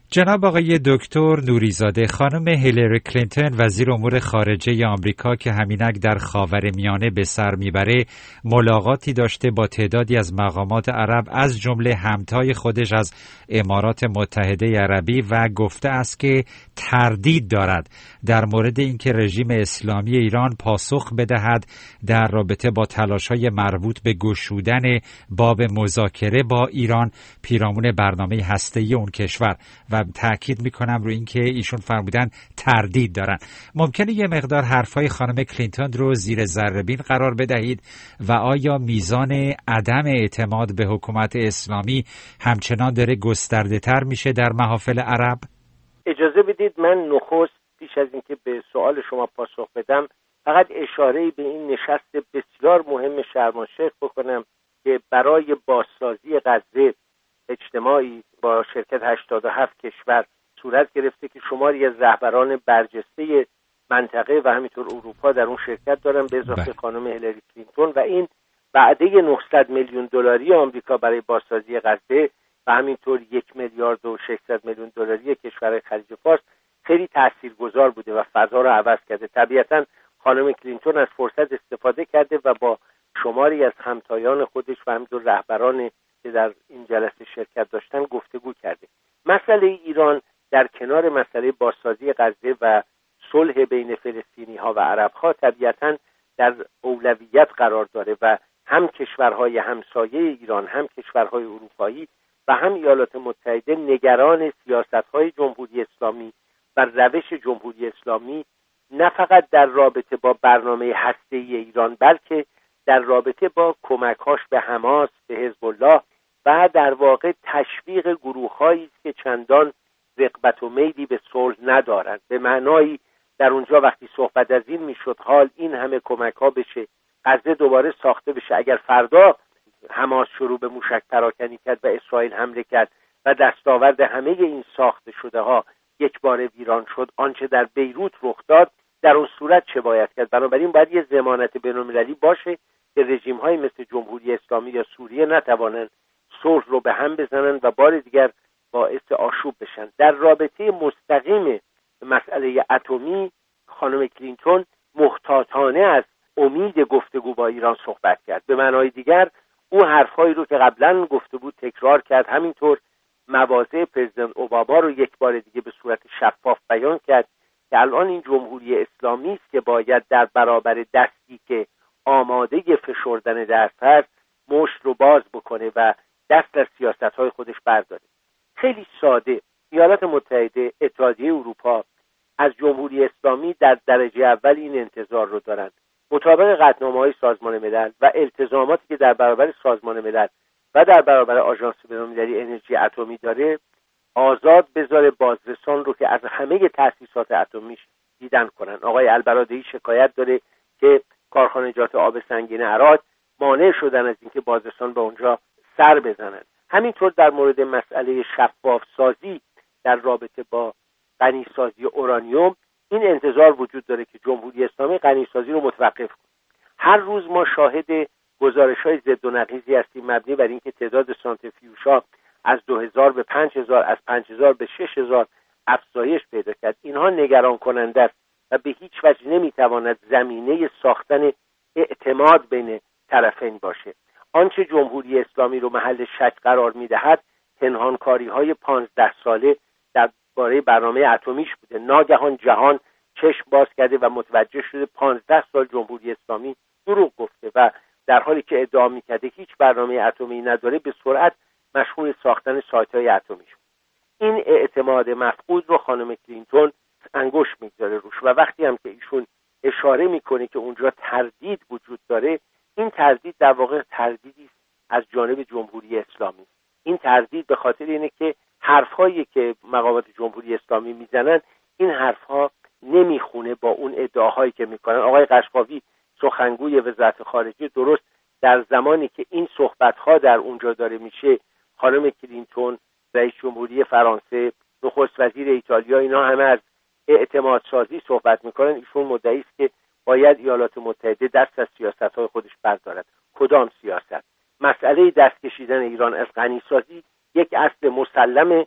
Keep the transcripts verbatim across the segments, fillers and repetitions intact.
جناب آقای دکتر نوریزاده، خانم هیلاری کلینتون وزیر امور خارجه آمریکا که همینک در خاورمیانه به سر میبره، ملاقاتی داشته با تعدادی از مقامات عرب از جمله همتای خودش از امارات متحده عربی و گفته است که تردید دارد در مورد اینکه رژیم اسلامی ایران پاسخ بدهد در رابطه با تلاش‌های مربوط به گشودن باب مذاکره با ایران پیرامون برنامه هسته‌ای اون کشور و تأکید میکنم روی اینکه ایشون فرمودن تردید دارن. ممکنه یه مقدار حرفای خانم کلینتون رو زیر ذره‌بین قرار بدهید و آیا میزان عدم اعتماد به حکومت اسلامی همچنان داره گسترده تر میشه در محافل عرب؟ اجازه بدید من نخست پیش از اینکه به سوال شما پاسخ بدم فقط اشاره‌ای به این نشست بسیار مهم شرم الشیخ بکنم که برای بازسازی غزه اجتماعی با شرکت هشتاد و هفت کشور صورت گرفته که شماری از رهبران برجسته منطقه و همینطور اروپا در اون شرکت دارن به اضافه خانم هیلاری کلینتون و این وعده نهصد میلیون دلاری آمریکا برای بازسازی غزه و همینطور یک میلیارد و ششصد میلیون دلاری کشور خلیج فارس خیلی تاثیرگذار بوده و فضا رو عوض کرده. طبیعتاً خانم کلینتون از فرصت استفاده کرده و با شماری از همتایان خودش و همینطور رهبران که در این جلسه شرکت داشتن گفتگو کرده. مسئله ایران در کنار مسئله بازسازی غزه و صلح بین فلسطینی ها و عرب ها طبیعتاً در اولویت قرار داره و هم کشورهای همسایه ایران هم کشورهای اروپایی و هم ایالات متحده نگران سیاست‌های جمهوری اسلامی و روش جمهوری اسلامی نه فقط در رابطه با برنامه هسته‌ای ایران بلکه در رابطه با کمک‌هاش به حماس، به حزب الله و در واقع تشویق گروه‌هایی است که چندان رغبت و میلی به صلح ندارند. به معنای در اونجا وقتی صحبت از این میشد حال این همه کمک‌ها بشه، غزه دوباره ساخته بشه، اگر فردا حماس شروع به موشک پراکنی کرد و اسرائیل حمله کرد و دستاورد همه این ساخته شده ها یک بار ویران شد، آنچه در بیروت رخ داد، در اون صورت چه باید کرد؟ بنابراین باید یه ضمانت بین‌المللی باشه که رژیم‌های مثل جمهوری اسلامی یا سوریه نتوانند صلح رو به هم بزنن و بار دیگر باعث آشوب بشن. در رابطه مستقیم مسئله اتمی خانم کلینتون محتاطانه از امید گفتگو با ایران صحبت کرد. به معنای دیگر او حرفایی رو که قبلا گفته بود تکرار کرد، همینطور مواضع پرزیدنت اوباما رو یک بار دیگه به صورت شفاف بیان کرد که الان این جمهوری اسلامی است که باید در برابر دستی که آماده فشردن دست هست مشت رو باز بکنه و دست از سیاست‌های خودش برداره. خیلی ساده ایالات متحده، اتحادیه اروپا از جمهوری اسلامی در درجه اول این انتظار رو دارند مطابق قطعنامه‌های سازمان ملل و التزاماتی که در برابر سازمان ملل و در برابر آژانس بین‌المللی انرژی اتمی داره آزاد بذاره بازرسان رو که از همه تأسیسات اتمیش دیدن کنن. آقای البرادعی شکایت داره که کارخانجات آب سنگین عراق مانع شدن از اینکه بازرسان به اونجا سر بزنن. همینطور در مورد مسئله شفاف سازی در رابطه با غنیسازی اورانیوم این انتظار وجود داره که جمهوری اسلامی غنیسازی رو متوقف کنه. هر روز ما شاهد گزارش‌های ضد و نقیضی هستیم مبنی بر اینکه تعداد سانتریفیوژها از دو هزار به پنج هزار، از پنج هزار به شش هزار افزایش پیدا کرد. اینها نگران کننده است و به هیچ وجه نمیتواند زمینه ساختن اعتماد بین طرفین باشه. آنچه جمهوری اسلامی رو محل شک قرار میدهد پنهانکاری‌های پانزده ساله درباره برنامه اتمیش بوده. ناگهان جهان چشم باز کرده و متوجه شده پانزده سال جمهوری اسلامی دروغ گفته و در حالی که ادعا می‌کرده هیچ برنامه اتمی نداره به سرعت مشغول ساختن سایت‌های اتمی شد. این اعتماد مفقود رو خانم کلینتون انگشت می‌گذاره روش و وقتی هم که ایشون اشاره می‌کنه که اونجا تردید وجود داره، این تردید در واقع تردیدی است از جانب جمهوری اسلامی. این تردید به خاطر اینه که حرفایی که مقامات جمهوری اسلامی میزنن این حرفها نمیخونه با اون ادعاهایی که میکنن. آقای قشقاوی سخنگوی وزارت خارجه درست در زمانی که این صحبت‌ها در اونجا داره میشه، خانم کلینتون، رئیس جمهوری فرانسه، نخست وزیر ایتالیا، اینا همه از اعتماد سازی صحبت میکنن. ایشون مدعی است که باید ایالات متحده دست از سیاست‌های خودش بردارد. کدام سیاست؟ مسئله دست کشیدن ایران از غنیسازی یک اصل مسلمه که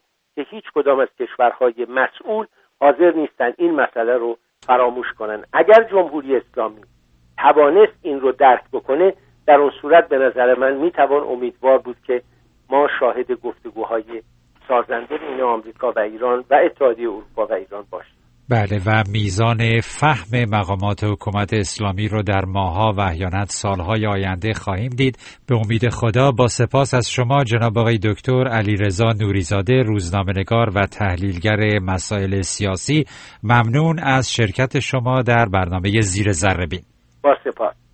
هیچ کدام از کشورهای مسئول حاضر نیستن این مسئله رو فراموش کنن. اگر جمهوری اسلامی توانست این رو درک بکنه، در اون صورت به نظر من میتوان امیدوار بود که ما شاهد گفتگوهای سازنده بین آمریکا و ایران و اتحادیه اروپا و ایران باشیم. بله، و میزان فهم مقامات حکومت اسلامی رو در ماه‌ها و احیانا سالهای آینده خواهیم دید. به امید خدا. با سپاس از شما جناب آقای دکتر علیرضا نوریزاده، روزنامه‌نگار و تحلیلگر مسائل سیاسی. ممنون از شرکت شما در برنامه زیر ذره‌بین. با سپاس.